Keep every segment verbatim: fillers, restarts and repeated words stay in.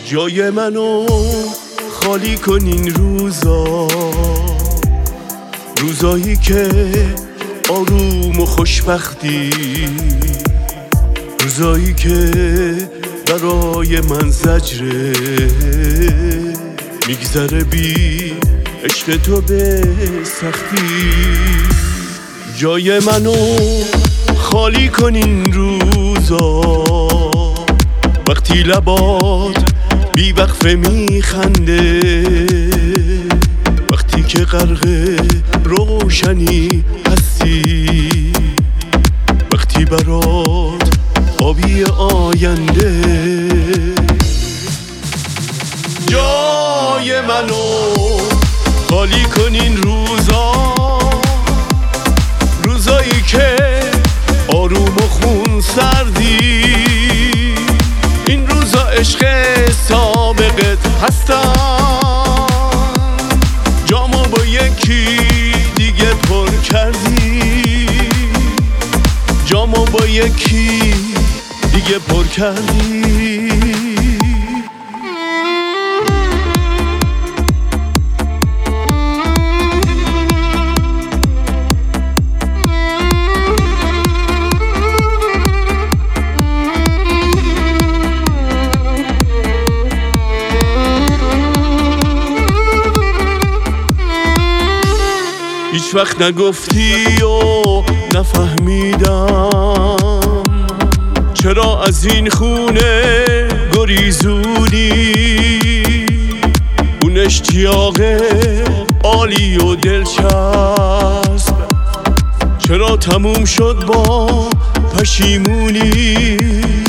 جای منو خالی کن این روزا، روزایی که آروم و خوشبختی، روزایی که برای من زجره میگذره بی عشق تو به سختی. جای منو خالی کن این روزا، وقتی لبات بی وقفه میخنده، وقتی که غرق روشنی هستی، وقتی برات آبی آینده. جای منو خالی کن این روزا، روزایی که آروم و خون سردی، این روزا عشق سابقت هستن، جامو با یکی دیگه پر کردی، جامو با یکی دیگه پر کردی. هیچ وقت نگفتی و نفهمیدم چرا از این خونه گریزونی، اون اشتیاق عالی و دلچسب چرا تموم شد با پشیمونی.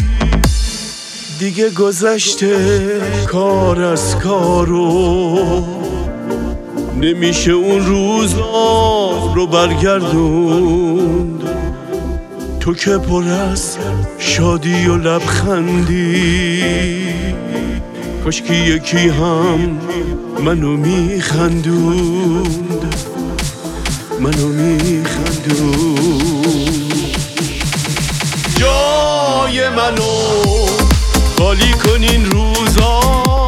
دیگه گذشته کار از کارو، نمیشه اون روزا رو برگردوند، تو که پر از شادی و لبخندی، کاشکی یکی هم منو میخندوند، منو میخندوند. جای منو خالی کن این روزا،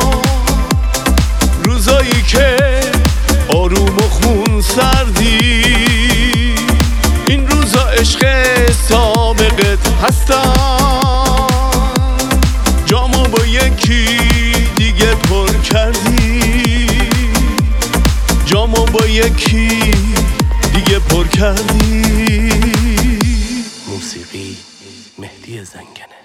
روزایی که آروم و خون سردی، این روزا عشق سابقت هستن، جامو با یکی دیگه پر کردی، جامو با یکی دیگه پر کردی. موسیقی مهدی زنگنه.